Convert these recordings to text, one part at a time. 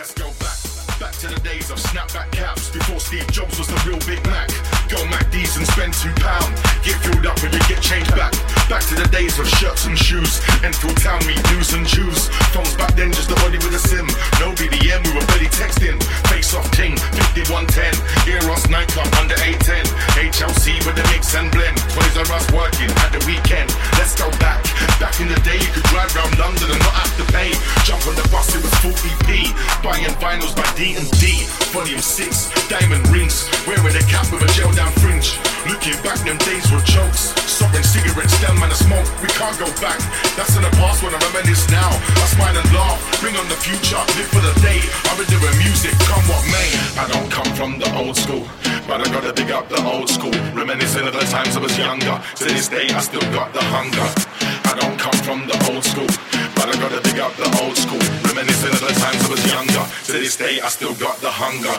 Let's go back to the days of snapback caps before Steve Jobs was the real Big Mac. Go MacD's and spend £2. Get filled up when you get change back. Back to the days of shirts and shoes. Enfield Town, meet news and Jews. Phones back then, just a body with a SIM. No BDM, we were barely texting. Face off ting, 5110. Eros nightclub under 810. HLC with the mix and blend. Toys R Us working at the weekend. Let's go back. Back in the day, you could drive around London and not have to pay. Jump on the bus, it was 40p. Buying vinyls by D&D. Volume 6, diamond rings. Wearing a cap with a gel down fringe. Looking back, them days were jokes. Sovereign cigarettes, them man a smoke. We can't go back. That's in the past when I reminisce now. I smile and laugh. Bring on the future. Live for the day. I've been doing music, come what may. I don't come from the old school, but I gotta dig up the old school. Reminiscing of the times I was younger. To this day, I still got the hunger. I don't come from the old school, but I gotta dig up the old school. Reminiscing of the times I was younger. To this day, I still got the hunger.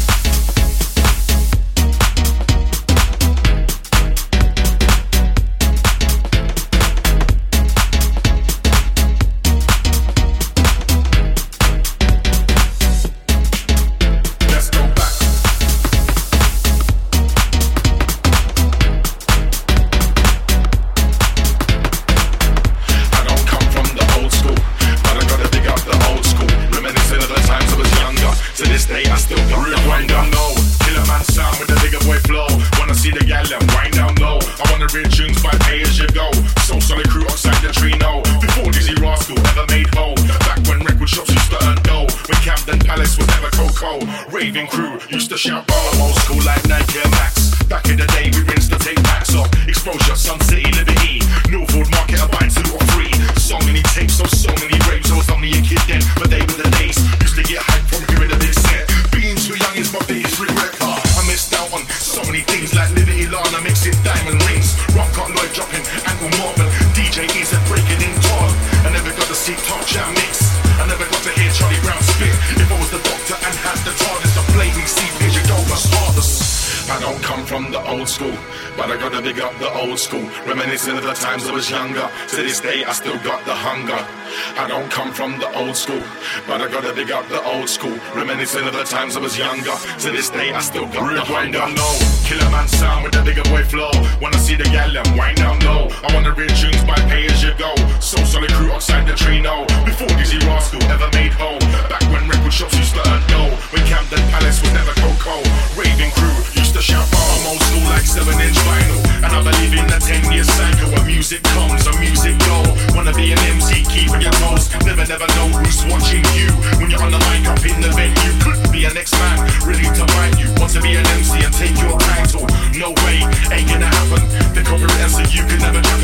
Raving crew used to shout oh, old school like Nike Air Max. Back in the day we rinsed the tape packs off. Exposure, Sun City, Liberty, Milford Market, a buy 2 or 3. So many tapes, so many raves. I was only a kid then, but they were the days. Used to get hyped from hearing the big set. Being too young is my biggest regret. I missed out on so many things like Liberty Lana mixing diamond rings. Rock got Lloyd dropping ankle Marvin. DJ Ease breaking in Todd. I never got to see Top Jam mix. I never got to hear Charlie Brown spit. If I was the doctor and had the TARDIS, the blading see vision go was hardest. I don't come from the old school, but I gotta big up the old school. Reminiscing of the times I was younger. To this day I still got the hunger. I don't come from the old school, but I gotta big up the old school. Reminiscing of the times I was younger. To this day I still got the hunger. No, Killer Man sound with the bigger boy flow. When I see the gal them wind down low. I wanna read tunes by pay as you go. So solid crew outside the tree no. Before Dizzy Rascal ever made home. Back when record shops used to earn dough. When Camden Palace was never Coco. Raving crew used to shout I'm old school like 7-inch vinyl. And I believe in the 10-year cycle. Where music comes and music go. Wanna be an MC, keep your toes. Never know who's watching you. When you're on the mic up in the venue. Could be a next man, ready to find you. Want to be an MC and take your title. No way, ain't gonna happen. The copyright so you can never jump